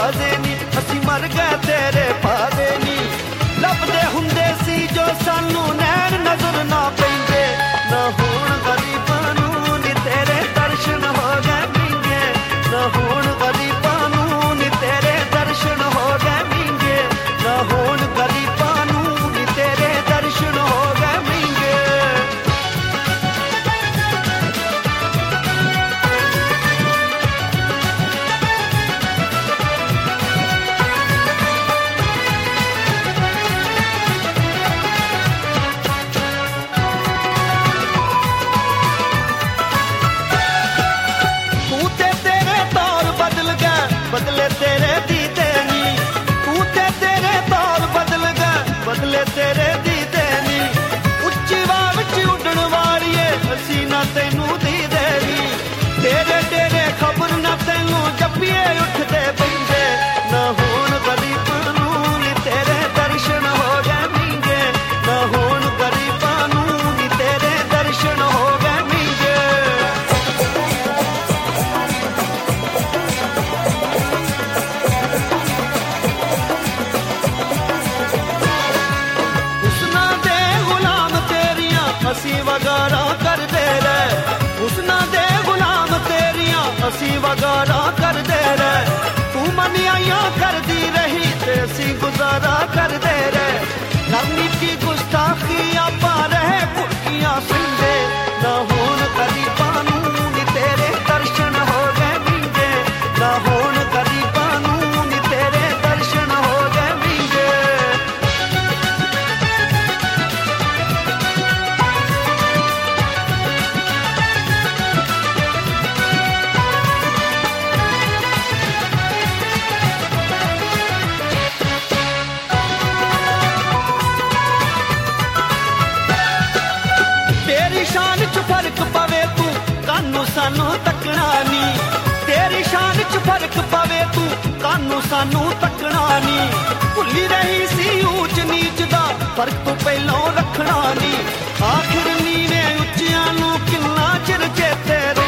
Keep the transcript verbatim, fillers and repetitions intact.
बाजे नी, असी मर गए तेरे पादे नी। लभदे हुंदे सी जो सानू नैन नजर ना पेंदे, ना होण गरीबां नूं नी तेरे दर्शन हो गए मिंगे, ना होण गरीबां नूं नी तेरे दर्शन हो गए मिंगे, ना होण गरीबां नूं नी तेरे दर्शन हो गए मिंगे। बदले तेरे दीदे नी, तू ते तेरे दौर बदल गए, बदले तेरे दीदे नी। उच्ची वाह विच उड्डण वालिए असी ना तैनू दीदे नी, तेरे तेरे खबर ना तैनू जप्पिए उठदे बंदे, ना होण गरीब नूं नी तेरे दर्शन हो गए मिंगे, ना होण गरीबां नूं नी तेरे दर्शन हो गए मिंगे। असी वगारा कर दे रहे, हुस्ना दे गुलाम तेरिया असी वगारा कर दे रहे। तू मनियाइयां कर दी रही ते असी गुजारा कर दे रहे। करनी की गुस्ताखी आपा रहे कुर्कियां सुनदे, ना होण गरीबां नूं नी तेरे दर्शन हो गए मिंगे, ना होण गरीबां नूं नी तेरे दर्शन हो गए मिंगे। शान च फर्क पवे तू कानू सानू तकना नी, तेरी शान च फर्क पवे तू कानू सानू तकना नी। भुली रही सी ऊंच नीच दा फर्क तू पहलों रखना नी, आखिर नीवे उच्चियां नू किन्ना चिर चेते